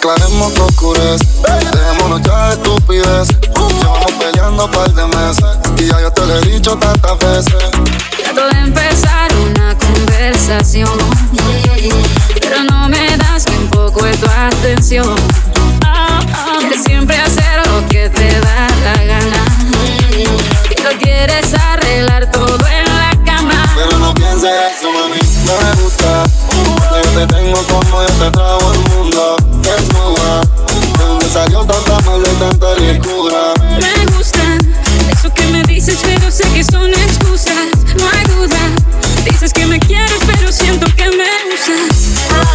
aclaremos que oscurece. Dejémonos ya de estupidez. Llevamos peleando un par de meses y ya yo te lo he dicho tantas veces. Trato de empezar una conversación, pero no me das ni un poco de tu atención. Quieres siempre hacer lo que te da la gana y lo quieres arreglar todo en la cama. Pero no pienses eso, mami, me gusta. Yo te tengo como yo te trago el mundo. Desnuda, de dónde salió tanta maldad y tanta ricura. Me gustan eso que me dices, pero sé que son excusas. No hay duda, dices que me quieres, pero siento que me usas.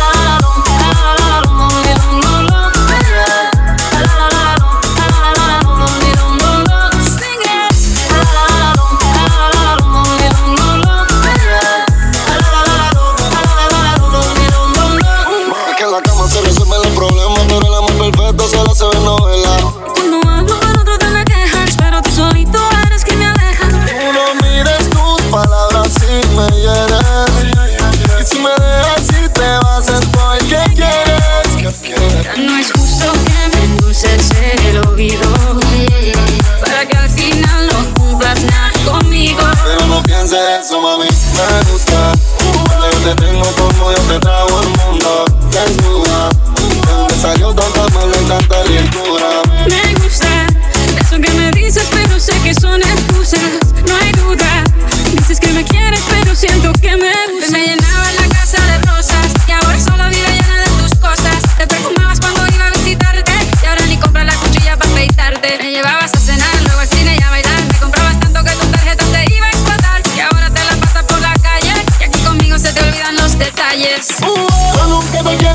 Solo se ve novela. Cuando hablo con otro te me quejas, pero tú solito eres quien me aleja. Tú no mires tus palabras si me hieres. Y si me dejas y te vas es porque quieres. Ya no es justo que me endulces el oído para que al final no cumplas nada conmigo. Pero no pienses eso, mami, me gusta. Cuando yo te tengo como yo te trago el mundo. Desnuda, de dónde salió tanta maldad y tanta ricura. Me gusta eso que me dices, pero sé que son excusas. No hay duda, dices que me quieres, pero siento que me usas. Me llenaba la casa de rosas y ahora solo vive llena de tus cosas. Te perfumabas cuando iba a visitarte y ahora ni compras la cuchilla para afeitarte. Me llevabas a cenar, luego al cine y a bailar. Me comprabas tanto que tu tarjeta se iba a explotar y ahora te la pasas por la calle y aquí conmigo se te olvidan los detalles. Yo nunca te quiero